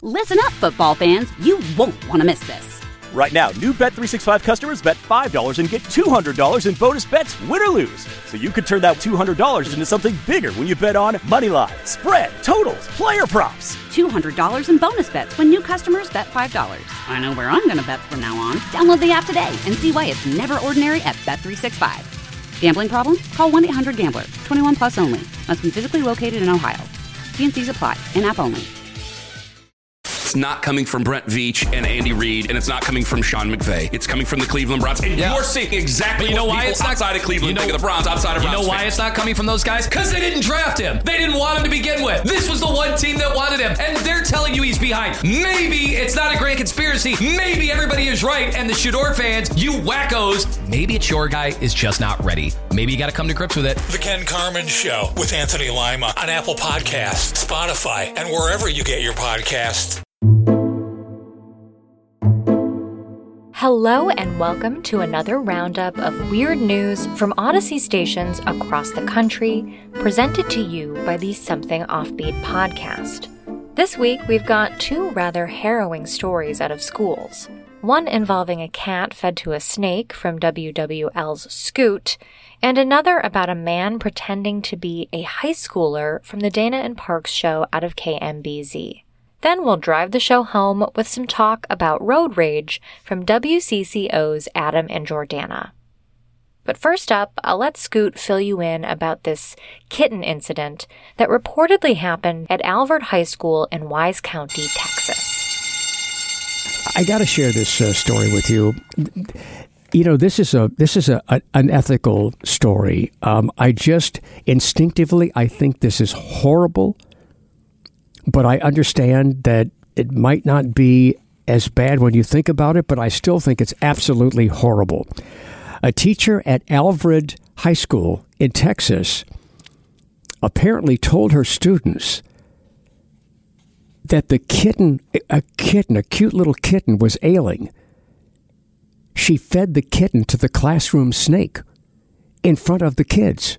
Listen up, football fans. You won't want to miss this. Right now, new Bet365 customers bet $5 and get $200 in bonus bets, win or lose. So you could turn that $200 into something bigger when you bet on money line, spread, totals, player props. $200 in bonus bets when new customers bet $5. I know where I'm going to bet from now on. Download the app today and see why it's never ordinary at Bet365. Gambling problem? Call 1-800-GAMBLER. 21 plus only. Must be physically located in Ohio. T&Cs apply. In-app only. It's not coming from Brent Veach and Andy Reid, and it's not coming from Sean McVay. It's coming from the Cleveland Browns. And you're seeing exactly what people outside of Cleveland think of the Browns, outside of Browns. You know why it's not coming from those guys? Because they didn't draft him. They didn't want him to begin with. This was the one team that wanted him, and they're telling you he's behind. Maybe it's not a grand conspiracy. Maybe everybody is right, and the Shador fans, you wackos, maybe it's your guy is just not ready. Maybe you got to come to grips with it. The Ken Carman Show with Anthony Lima on Apple Podcasts, Spotify, and wherever you get your podcasts. Hello and welcome to another roundup of weird news from Odyssey stations across the country, presented to you by the Something Offbeat podcast. This week, we've got two rather harrowing stories out of schools. One involving a cat fed to a snake from WWL's Scoot, and another about a man pretending to be a high schooler from the Dana and Parks show out of KMBZ. Then we'll drive the show home with some talk about road rage from WCCO's Adam and Jordana. But first up, I'll let Scoot fill you in about this kitten incident that reportedly happened at Alvord High School in Wise County, Texas. I got to share this story with you. You know, this is an ethical story. I just instinctively, I think this is horrible. But I understand that it might not be as bad when you think about it, but I still think it's absolutely horrible. A teacher at Alvord High School in Texas apparently told her students that the kitten, a cute little kitten, was ailing. She fed the kitten to the classroom snake in front of the kids.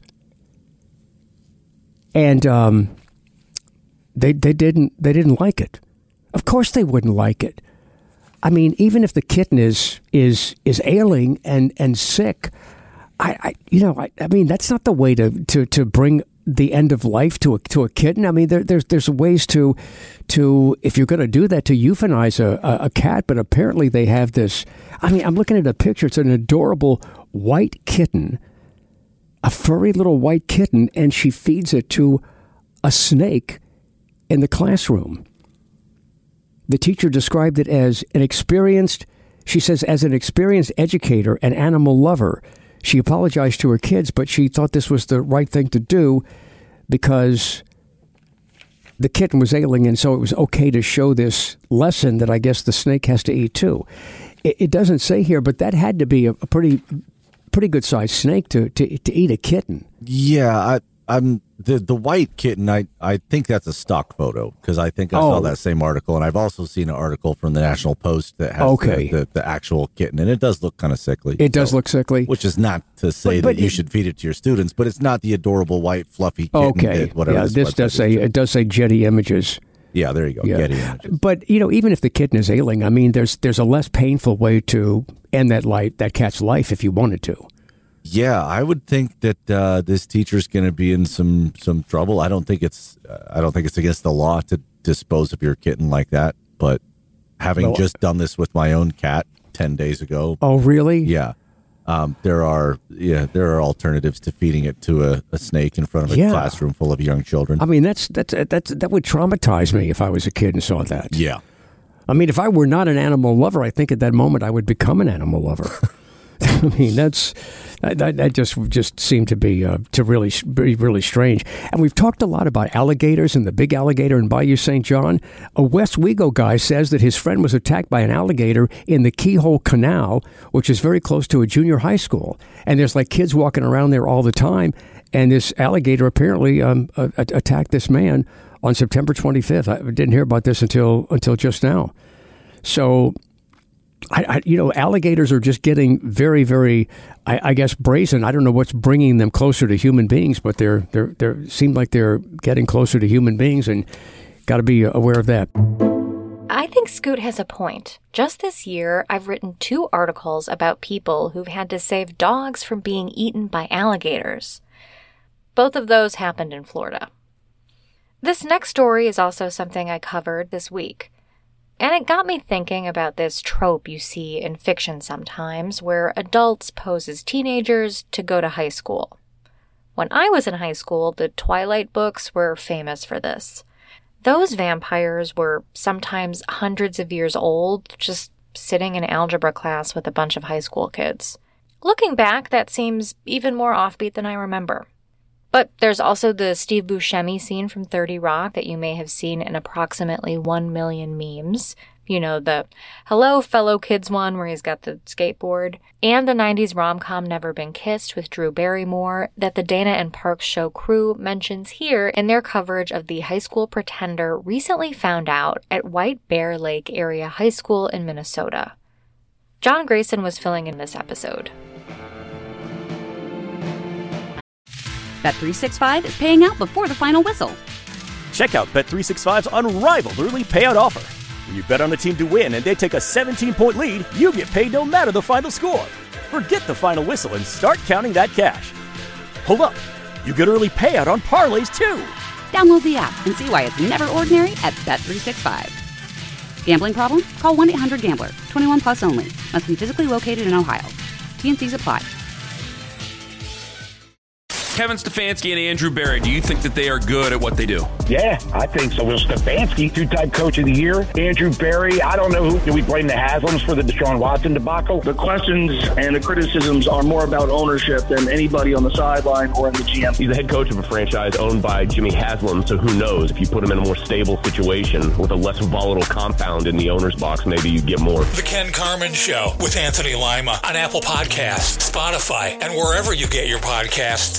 And, They didn't like it. Of course they wouldn't like it. I mean, even if the kitten is ailing and sick, I mean that's not the way to bring the end of life to a kitten. I mean, there's ways to if you're going to do that, to euthanize a cat. But apparently they have this. I mean, I'm looking at a picture. It's an adorable white kitten, a furry little white kitten, and she feeds it to a snake in the classroom. The teacher described it as an experienced educator and animal lover. She apologized to her kids, but she thought this was the right thing to do because the kitten was ailing, and so it was okay to show this lesson that I guess the snake has to eat too. It doesn't say here, but that had to be a pretty good sized snake to eat a kitten. Yeah, I'm the white kitten. I think that's a stock photo because I think I saw that same article, and I've also seen an article from the National Post that has the actual kitten, and it does look kind of sickly. It does look sickly, which is not to say that you should feed it to your students, but it's not the adorable white fluffy kitten. Okay, this does say Getty Images. Yeah, there you go. Yeah. Getty Images. But even if the kitten is ailing, I mean, there's a less painful way to end that cat's life if you wanted to. Yeah, I would think that this teacher's going to be in some trouble. I don't think it's against the law to dispose of your kitten like that. But having just done this with my own cat 10 days ago. Oh, really? Yeah. There are alternatives to feeding it to a snake in front of a classroom full of young children. I mean, that would traumatize me if I was a kid and saw that. Yeah. I mean, if I were not an animal lover, I think at that moment I would become an animal lover. I mean, that just seemed to be really strange. And we've talked a lot about alligators and the big alligator in Bayou St. John. A West Wego guy says that his friend was attacked by an alligator in the Keyhole Canal, which is very close to a junior high school. And there's like kids walking around there all the time. And this alligator apparently attacked this man on September 25th. I didn't hear about this until just now. So, alligators are just getting very, very, I guess, brazen. I don't know what's bringing them closer to human beings, but they seem like they're getting closer to human beings, and got to be aware of that. I think Scoot has a point. Just this year, I've written 2 articles about people who've had to save dogs from being eaten by alligators. Both of those happened in Florida. This next story is also something I covered this week. And it got me thinking about this trope you see in fiction sometimes, where adults pose as teenagers to go to high school. When I was in high school, the Twilight books were famous for this. Those vampires were sometimes hundreds of years old, just sitting in algebra class with a bunch of high school kids. Looking back, that seems even more offbeat than I remember. But there's also the Steve Buscemi scene from 30 Rock that you may have seen in approximately 1 million memes. You know, the hello fellow kids one where he's got the skateboard. And the 90s rom-com Never Been Kissed with Drew Barrymore that the Dana and Parks show crew mentions here in their coverage of the high school pretender recently found out at White Bear Lake Area High School in Minnesota. John Grayson was filling in this episode. Bet365 is paying out before the final whistle. Check out Bet365's unrivaled early payout offer. When you bet on a team to win and they take a 17-point lead, you get paid no matter the final score. Forget the final whistle and start counting that cash. Hold up. You get early payout on parlays, too. Download the app and see why it's never ordinary at Bet365. Gambling problem? Call 1-800-GAMBLER. 21 plus only. Must be physically located in Ohio. T&Cs apply. Kevin Stefanski and Andrew Berry, do you think that they are good at what they do? Yeah, I think so. Will Stefanski, 2-time coach of the year. Andrew Berry, I don't know who. Do we blame the Haslams for the Deshaun Watson debacle? The questions and the criticisms are more about ownership than anybody on the sideline or in the GM. He's the head coach of a franchise owned by Jimmy Haslam, so who knows? If you put him in a more stable situation with a less volatile compound in the owner's box, maybe you get more. The Ken Carman Show with Anthony Lima on Apple Podcasts, Spotify, and wherever you get your podcasts.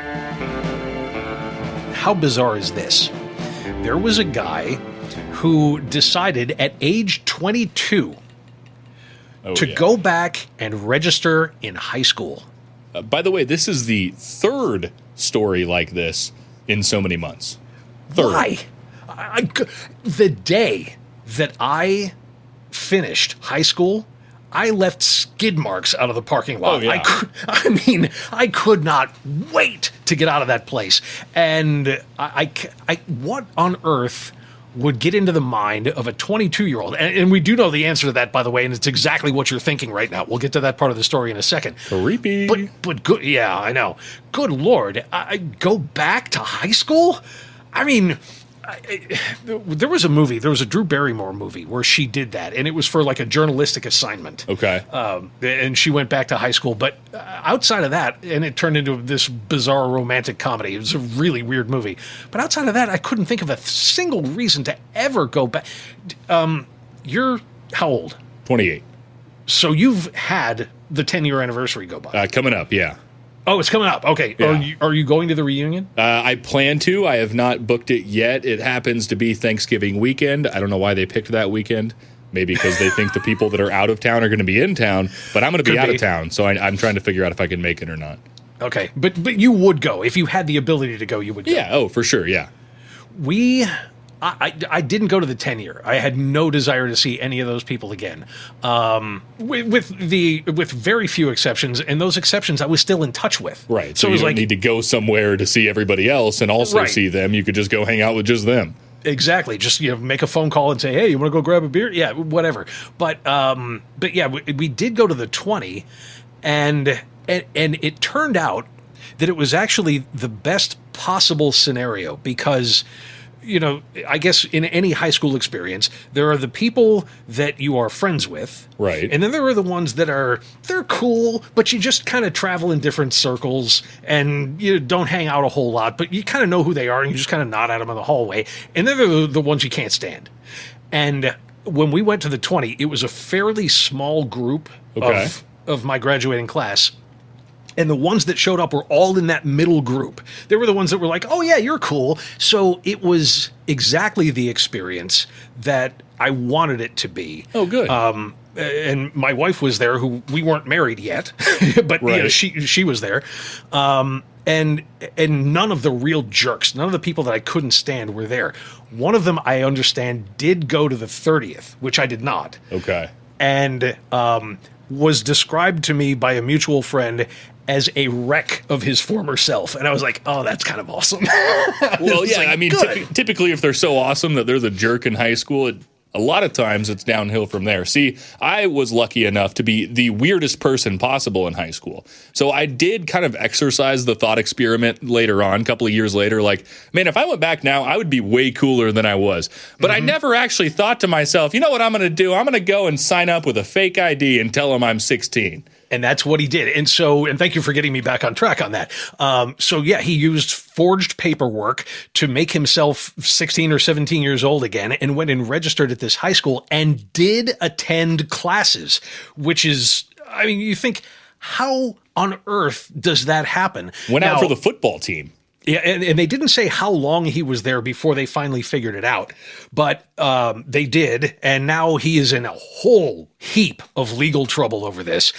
How bizarre is this? There was a guy who decided at age 22 to go back and register in high school. By the way, this is the 3rd story like this in so many months. 3rd. Why? The day that I finished high school, I left skid marks out of the parking lot. Oh, yeah. I could not wait to get out of that place. And I what on earth would get into the mind of a 22-year-old? And we do know the answer to that, by the way, and it's exactly what you're thinking right now. We'll get to that part of the story in a second. Creepy. But good. Yeah, I know. Good Lord. I go back to high school? I mean, there was a Drew Barrymore movie where she did that, and it was for like a journalistic assignment. Okay. And she went back to high school, but outside of that, and it turned into this bizarre romantic comedy. It was a really weird movie. But outside of that, I couldn't think of a single reason to ever go back. You're how old? 28. So you've had the 10-year anniversary go by. Coming up, yeah. Oh, it's coming up. Okay. Yeah. Are you going to the reunion? I plan to. I have not booked it yet. It happens to be Thanksgiving weekend. I don't know why they picked that weekend. Maybe because they think the people that are out of town are going to be in town, but I'm going to be out of town, so I'm trying to figure out if I can make it or not. Okay. But you would go. If you had the ability to go, you would go. Yeah. Oh, for sure. Yeah. I didn't go to the 10-year. I had no desire to see any of those people again, with very few exceptions, and those exceptions I was still in touch with. Right. So you don't need to go somewhere to see everybody else and also see them. You could just go hang out with just them. Exactly. Just make a phone call and say, "Hey, you want to go grab a beer?" Yeah, whatever. But yeah, we did go to the 20, and it turned out that it was actually the best possible scenario because, I guess in any high school experience, there are the people that you are friends with. Right. And then there are the ones that they're cool, but you just kind of travel in different circles and you don't hang out a whole lot, but you kind of know who they are and you just kind of nod at them in the hallway. And then there are the ones you can't stand. And when we went to the 20, it was a fairly small group of my graduating class. And the ones that showed up were all in that middle group. They were the ones that were like, oh, yeah, you're cool. So it was exactly the experience that I wanted it to be. Oh, good. And my wife was there, who we weren't married yet, but she was there. And And none of the real jerks, none of the people that I couldn't stand were there. One of them, I understand, did go to the 30th, which I did not. Okay. And was described to me by a mutual friend as a wreck of his former self. And I was like, oh, that's kind of awesome. Well, yeah, like, I mean, typically if they're so awesome that they're the jerk in high school, a lot of times it's downhill from there. See, I was lucky enough to be the weirdest person possible in high school. So I did kind of exercise the thought experiment later on, a couple of years later, like, man, if I went back now, I would be way cooler than I was. But I never actually thought to myself, you know what I'm going to do? I'm going to go and sign up with a fake ID and tell them I'm 16. And that's what he did. And thank you for getting me back on track on that. So yeah, he used forged paperwork to make himself 16 or 17 years old again, and went and registered at this high school and did attend classes, which is, I mean, you think, how on earth does that happen? Went out for the football team. Yeah, and they didn't say how long he was there before they finally figured it out, but they did, and now he is in a whole heap of legal trouble over this,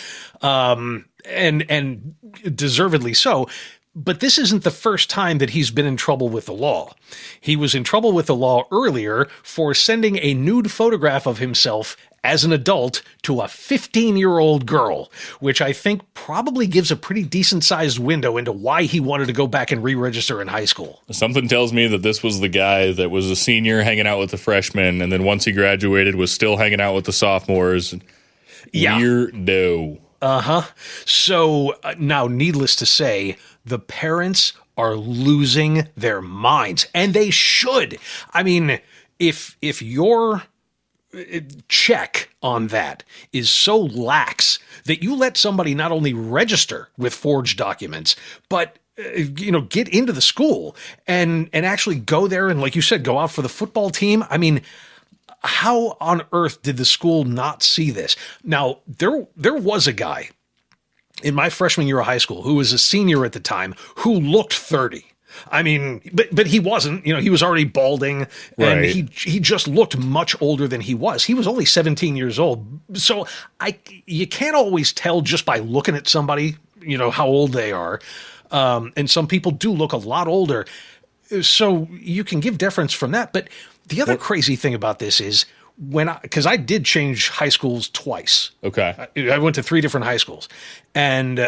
and deservedly so. But this isn't the first time that he's been in trouble with the law. He was in trouble with the law earlier for sending a nude photograph of himself as an adult to a 15-year-old girl, which I think probably gives a pretty decent-sized window into why he wanted to go back and re-register in high school. Something tells me that this was the guy that was a senior hanging out with the freshmen, and then once he graduated was still hanging out with the sophomores. Yeah. Weirdo. Uh-huh. So now, needless to say, the parents are losing their minds, and they should. I mean, if your check on that is so lax that you let somebody not only register with forged documents, but get into the school and actually go there and, like you said, go out for the football team. I mean, how on earth did the school not see this? Now, there was a guy in my freshman year of high school who was a senior at the time who looked 30. I mean, but he wasn't, he was already balding, and right. he just looked much older than he was. He was only 17 years old. So you can't always tell just by looking at somebody, how old they are. And some people do look a lot older. So you can give deference from that. But the other crazy thing about this is because I did change high schools twice. Okay. I went to 3 different high schools, and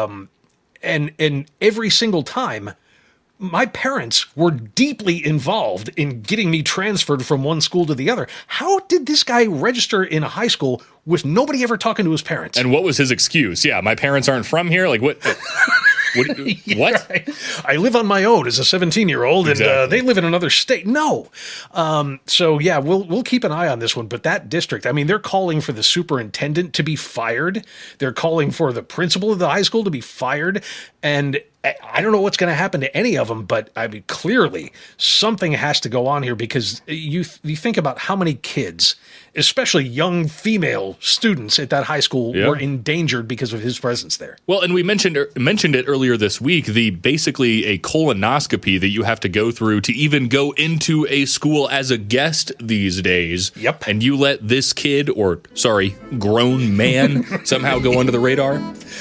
every single time, my parents were deeply involved in getting me transferred from one school to the other. How did this guy register in a high school with nobody ever talking to his parents? And what was his excuse? Yeah, my parents aren't from here. Like what? What? Right. I live on my own as a 17-year-old, exactly. And they live in another state. No. So yeah, we'll keep an eye on this one. But that district, I mean, they're calling for the superintendent to be fired. They're calling for the principal of the high school to be fired. And I don't know what's going to happen to any of them, but I mean, clearly something has to go on here, because you think about how many kids, especially young female students at that high school, were endangered because of his presence there. Well, and we mentioned it earlier this week, basically a colonoscopy that you have to go through to even go into a school as a guest these days. Yep. And you let this kid, grown man, somehow go under the radar?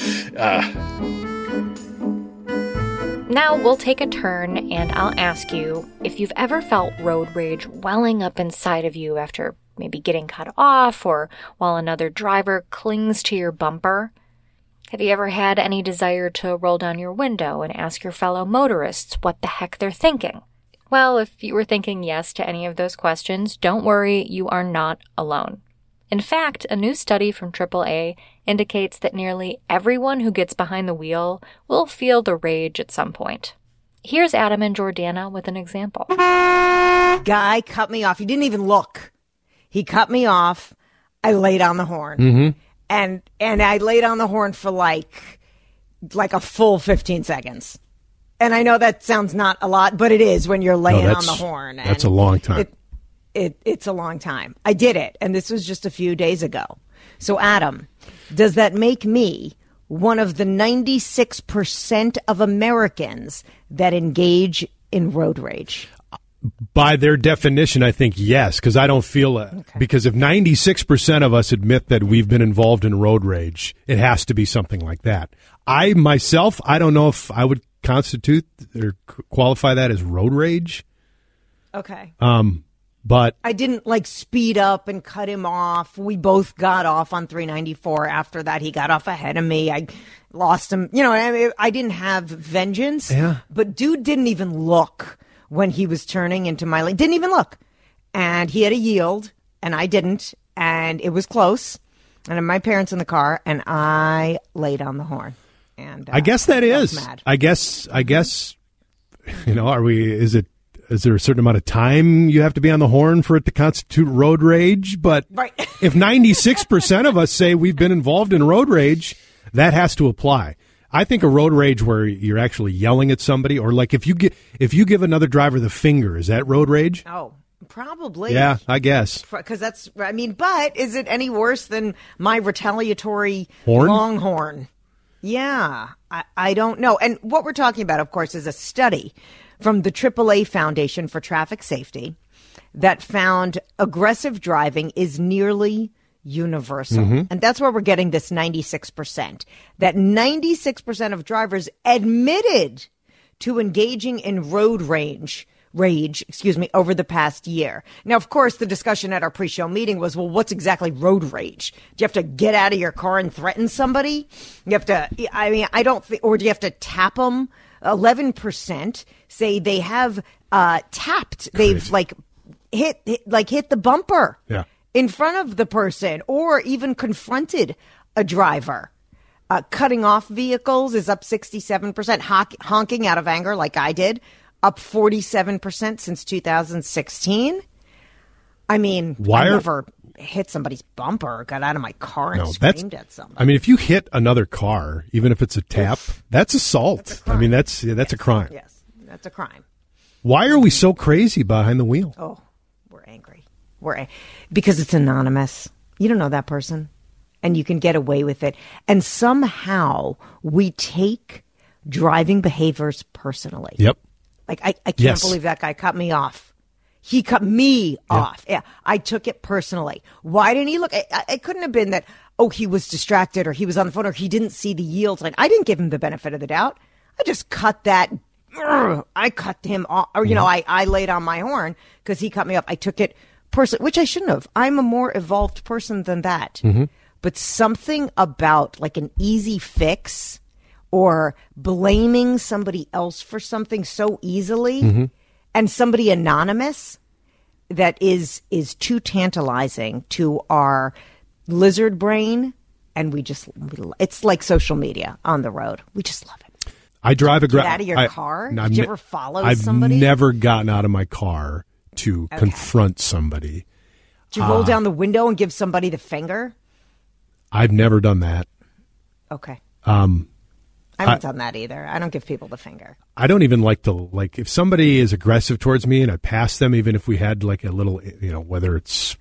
Now we'll take a turn, and I'll ask you if you've ever felt road rage welling up inside of you after maybe getting cut off or while another driver clings to your bumper. Have you ever had any desire to roll down your window and ask your fellow motorists what the heck they're thinking? Well, if you were thinking yes to any of those questions, don't worry, you are not alone. In fact, a new study from AAA indicates that nearly everyone who gets behind the wheel will feel the rage at some point. Here's Adam and Jordana with an example. Guy cut me off. He didn't even look. He cut me off. I laid on the horn. Mm-hmm. And I laid on the horn for like a full 15 seconds. And I know that sounds not a lot, but it is when you're laying on the horn. That's a long time. It's a long time. I did it, and this was just a few days ago. So, Adam, does that make me one of the 96% of Americans that engage in road rage? By their definition, I think yes, because I don't feel it. Okay. Because if 96% of us admit that we've been involved in road rage, it has to be something like that. I don't know if I would constitute or qualify that as road rage. Okay. But I didn't like speed up and cut him off. We both got off on 394. After that, he got off ahead of me. I lost him. You know, I didn't have vengeance. Yeah. But dude didn't even look when he was turning into my lane. Didn't even look. And he had a yield, and I didn't. And it was close. And my parents in the car, and I laid on the horn. And I guess that is. Mad. I guess. You know, is there a certain amount of time you have to be on the horn for it to constitute road rage? But right. If 96% of us say we've been involved in road rage, that has to apply. I think a road rage where you're actually yelling at somebody, or like if you give another driver the finger, is that road rage? Oh, probably. Yeah, I guess. Because that's, I mean, but is it any worse than my retaliatory horn? Longhorn? Yeah, I don't know. And what we're talking about, of course, is a study from the AAA Foundation for Traffic Safety that found aggressive driving is nearly universal. Mm-hmm. And that's where we're getting this 96%. That 96% of drivers admitted to engaging in road rage, over the past year. Now, of course, the discussion at our pre-show meeting was, well, what's exactly road rage? Do you have to get out of your car and threaten somebody? You have to, I mean, I don't think, or do you have to tap them? 11% say they have tapped. Crazy. They've hit the bumper in front of the person, or even confronted a driver. Cutting off vehicles is up 67%. Honking out of anger, like I did, up 47% since 2016. I mean, I never hit somebody's bumper, got out of my car and screamed at somebody. I mean, if you hit another car, even if it's a tap, that's assault. I mean, that's a crime. Yes, that's a crime. Why are we so crazy behind the wheel? Oh, we're angry. Because it's anonymous. You don't know that person, and you can get away with it. And somehow we take driving behaviors personally. Yep. Like, I can't believe that guy cut me off. He cut me off. Yeah, I took it personally. Why didn't he look? It couldn't have been that, he was distracted, or he was on the phone, or he didn't see the yield line. I didn't give him the benefit of the doubt. I just cut that. I cut him off. Or, I laid on my horn because he cut me off. I took it personally, which I shouldn't have. I'm a more evolved person than that. Mm-hmm. But something about like an easy fix, or blaming somebody else for something so easily, and somebody anonymous, that is too tantalizing to our lizard brain, and it's like social media on the road. We just love it. I drive Get out of your car? Did you ever follow somebody? I've never gotten out of my car to confront somebody. Did you roll down the window and give somebody the finger? I've never done that. Okay. I haven't done that either. I don't give people the finger. I don't even like if somebody is aggressive towards me and I pass them, even if we had like a little, whether it's,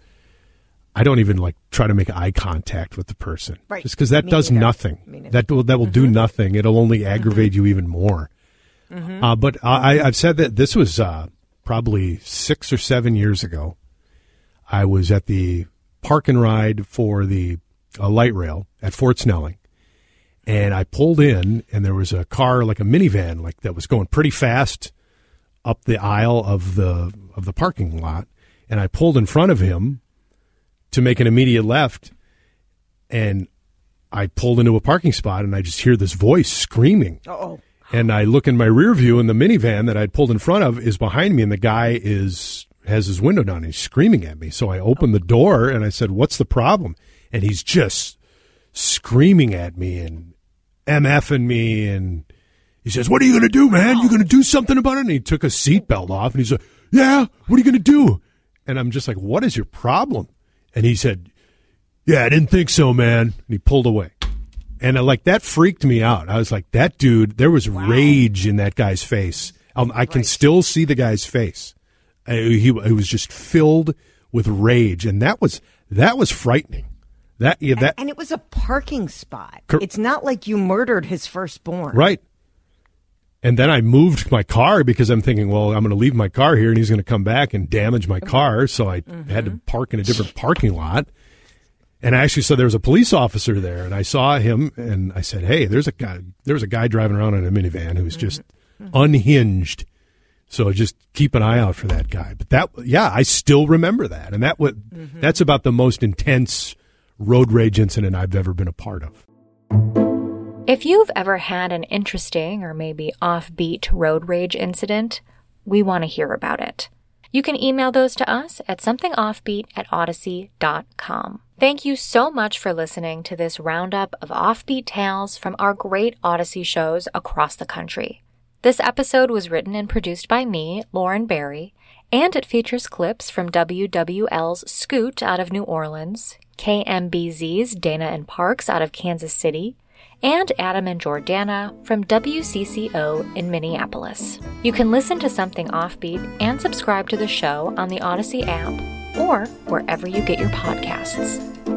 I don't even try to make eye contact with the person. Right. Just because that does nothing. That will do nothing. It'll only aggravate you even more. But I've said that this was probably 6 or 7 years ago. I was at the park and ride for the light rail at Fort Snelling. And I pulled in, and there was a car, like a minivan, that was going pretty fast up the aisle of the parking lot. And I pulled in front of him to make an immediate left, and I pulled into a parking spot, and I just hear this voice screaming. Uh-oh. And I look in my rear view, and the minivan that I'd pulled in front of is behind me, and the guy has his window down, and he's screaming at me. So I opened the door, and I said, "What's the problem?" And he's just screaming at me and MFing me, and he says, "What are you going to do, man? You going to do something about it?" And he took a seatbelt off, and he's like, "Yeah, what are you going to do?" And I'm just like, "What is your problem?" And he said, "Yeah, I didn't think so, man." And he pulled away. And that freaked me out. I was like, that dude, there was rage in that guy's face. I can still see the guy's face. He was just filled with rage, and that was frightening. And it was a parking spot. It's not like you murdered his firstborn. Right. And then I moved my car because I'm thinking, well, I'm going to leave my car here and he's going to come back and damage my car. So I had to park in a different parking lot. And I actually saw there was a police officer there, and I saw him, and I said, "Hey, there was a guy driving around in a minivan who was just unhinged. So just keep an eye out for that guy." But I still remember that, and that's about the most intense road rage incident I've ever been a part of. If you've ever had an interesting or maybe offbeat road rage incident, we want to hear about it. You can email those to us at somethingoffbeat@odyssey.com. Thank you so much for listening to this roundup of offbeat tales from our great Odyssey shows across the country. This episode was written and produced by me, Lauren Barry, and it features clips from WWL's Scoot out of New Orleans, KMBZ's Dana and Parks out of Kansas City, and Adam and Jordana from WCCO in Minneapolis. You can listen to Something Offbeat and subscribe to the show on the Odyssey app or wherever you get your podcasts.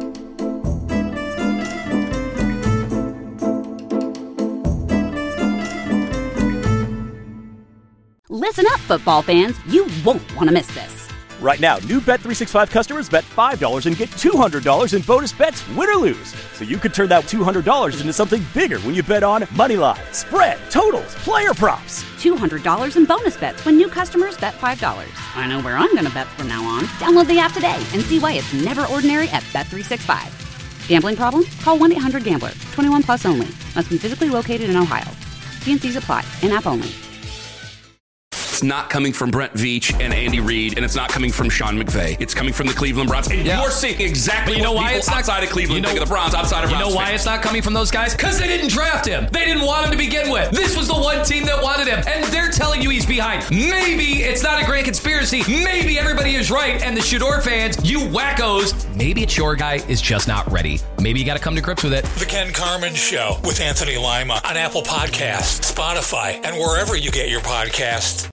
Listen up, football fans. You won't want to miss this. Right now, new Bet365 customers bet $5 and get $200 in bonus bets, win or lose. So you could turn that $200 into something bigger when you bet on money line, spread, totals, player props. $200 in bonus bets when new customers bet $5. I know where I'm going to bet from now on. Download the app today and see why it's never ordinary at Bet365. Gambling problem? Call 1-800-GAMBLER. 21 plus only. Must be physically located in Ohio. T&Cs apply. In-app only. It's not coming from Brent Veach and Andy Reid, and it's not coming from Sean McVay. It's coming from the Cleveland Browns. And you're seeing exactly what people outside of Cleveland think of the Browns, outside of Browns. You know why it's not coming from those guys? Because they didn't draft him. They didn't want him to begin with. This was the one team that wanted him, and they're telling you he's behind. Maybe it's not a grand conspiracy. Maybe everybody is right, and the Shador fans, you wackos, maybe it's your guy is just not ready. Maybe you got to come to grips with it. The Ken Carman Show with Anthony Lima on Apple Podcasts, Spotify, and wherever you get your podcasts.